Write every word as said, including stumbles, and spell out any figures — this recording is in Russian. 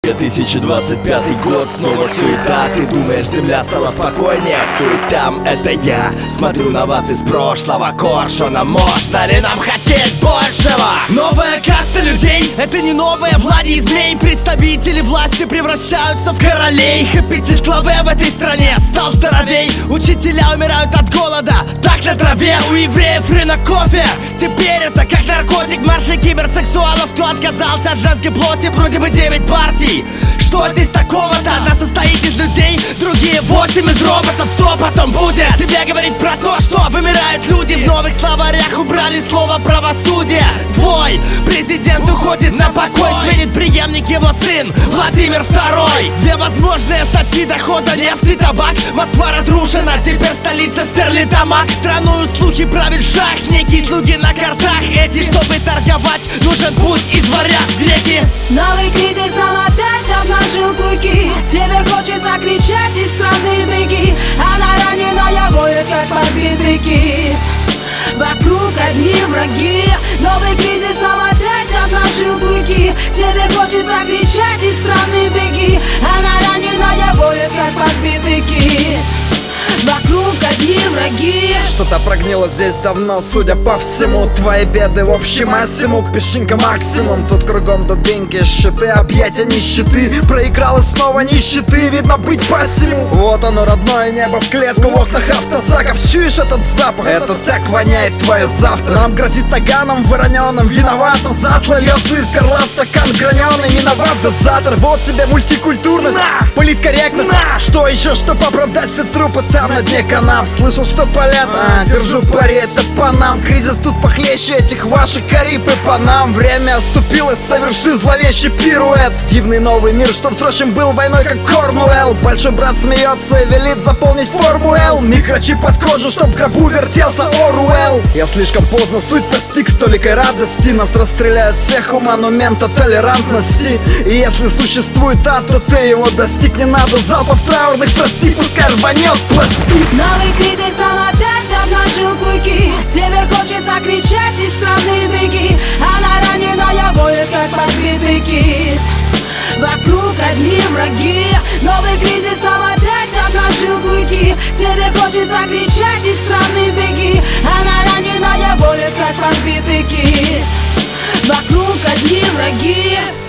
две тысячи двадцать пятый год, снова суета. Ты думаешь, земля стала спокойнее? Будь там, это я. Смотрю на вас из прошлого коршуна. Можно ли нам хотеть большего? Новая каста людей, это не новая влади и змей. Представители власти превращаются в королей. Аппетит лаве в этой стране стал здоровей. Учителя умирают от голода, так на траве. У евреев рынок кофе, теперь это как наркотик. Марши киберсексуалов, кто отказался от женской плоти. Вроде бы девять партий. Что здесь такого-то? Одна состоит из людей, другие восемь из роботов. Кто потом будет тебе говорить про то, что вымирают люди? В новых словарях убрали слово правосудие. Твой президент уходит на покой, сменит преемник его сын Владимир второй. Две возможные статьи дохода: нефть и табак. Москва разрушена, теперь столица Стерлитамак. Страною слухи правит шах, некие слуги на картах. Эти, чтобы торговать, нужен путь из варяг в греки. Новый кризис нам опять обнажил клыки. Тебе хочется кричать из страны беги. Она раненая воет, как подбитый кит. Вокруг одни враги. Новый кризис нам опять обнажил клыки. Тебе хочется кричать из страны беги. Она раненая воет, как подбитый кит. Вокруг одни враги. Что-то прогнило здесь давно, судя по всему. Твои беды в общем массимум, песчинка максимум. Тут кругом дубинки, щиты, объятия нищеты. Проиграл и снова нищеты, видно быть по всему. Вот оно, родное небо в клетку в окнах автозаков. Чуешь этот запах? Это так воняет твое завтра. Нам грозит наганом выроненным. Виновата затла, льется из горла в стакан граненый. Миновав дозатор, вот тебе мультикультурность, политкорректность. Что еще, чтоб оправдать все трупы там на дне канав? Слышал, что палят, а, держу пари, это по нам. Кризис тут похлеще этих ваших Кариб и по нам. Время оступилось, соверши зловещий пируэт. Дивный новый мир, что впрочем был войной, как Корнуэлл. Большой брат смеется и велит заполнить форму Л. Микрочип под кожу, чтоб в гробу вертелся Оруэлл. Я слишком поздно суть постиг столикой радости. Нас расстреляют всех у монумента толерантности. И если существует ад, то ты его достиг. Не надо залпов траурных, прости, пускай рванет пластик. Новый кризис нам опять обнажил клыки. Тебе хочется кричать из страны беги. Она раненая воет, как подбитый кит. Вокруг одни враги. Новый кризис нам опять обнажил клыки. Тебе хочется кричать из страны беги. Она раненая воет, как подбитый кит. Вокруг одни враги.